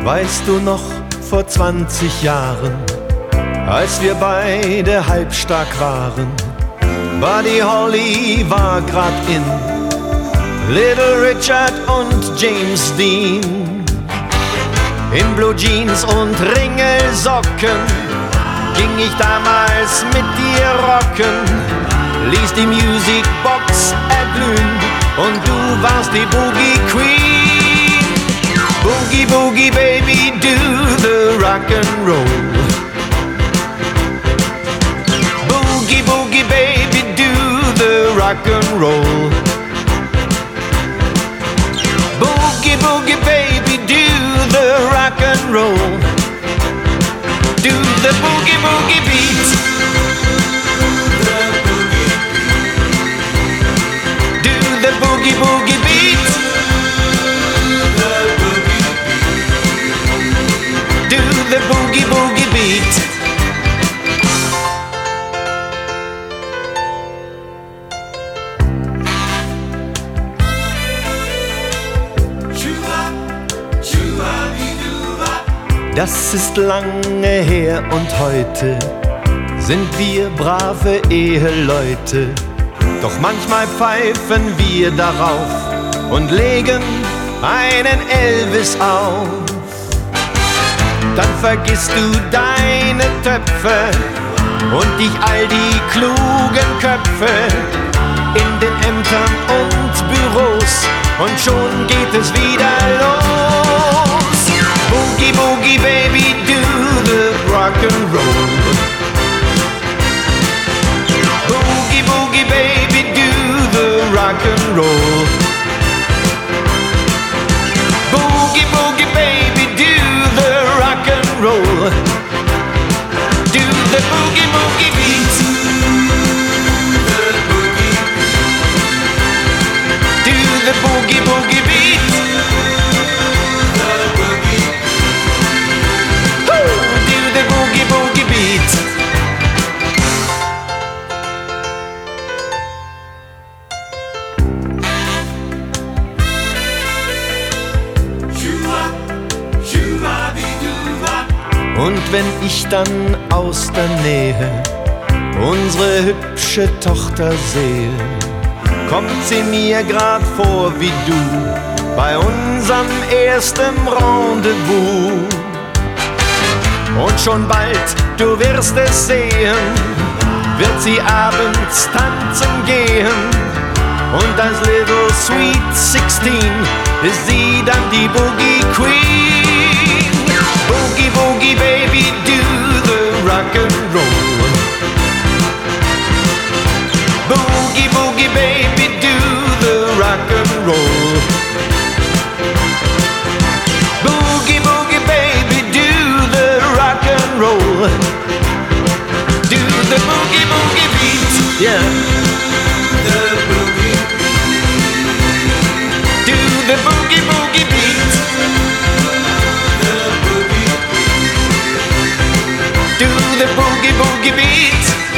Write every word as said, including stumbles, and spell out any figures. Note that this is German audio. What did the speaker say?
Weißt du noch, vor zwanzig Jahren, als wir beide halbstark waren, Buddy Holly war grad in, Little Richard und James Dean. In Blue Jeans und Ringelsocken ging ich damals mit dir rocken, ließ die Musicbox erglühen und du warst die Boogie Queen. Boogie, Boogie, Baby, do the rock'n'roll. Boogie, Boogie, Baby, do the rock'n'roll. Boogie, Boogie, Baby, do the rock'n'roll. Do the boogie, boogie beat. Do the boogie, boogie beat. Do the boogie, boogie beat. Das ist lange her und heute sind wir brave Eheleute. Doch manchmal pfeifen wir darauf und legen einen Elvis auf. Dann vergisst du deine Töpfe und dich all die klugen Köpfe in den Ämtern und Büros und schon geht es wieder los. Boogie, Boogie, Baby, do the rock'n'roll. Boogie, Boogie, Baby, do the rock'n'roll. Boogie, Boogie, Baby, do the rock'n'roll. Do the boogie, boogie beat. Do the boogie, boogie beat. Boogie, boogie beat. Und wenn ich dann aus der Nähe unsere hübsche Tochter sehe, kommt sie mir grad vor wie du bei unserem ersten Rendezvous. Und schon bald, du wirst es sehen, wird sie abends tanzen gehen. Und als Little Sweet sixteen ist sie dann die Boogie Queen. Boogie, Boogie, Baby, do the rock'n'roll. Boogie, Boogie, Baby, do the rock'n'roll. Boogie, Boogie, Baby, do the rock'n'roll. Do the boogie, boogie beat, yeah. The boogie. Do the boogie, boogie beat. The boogie. Do the boogie, boogie beat.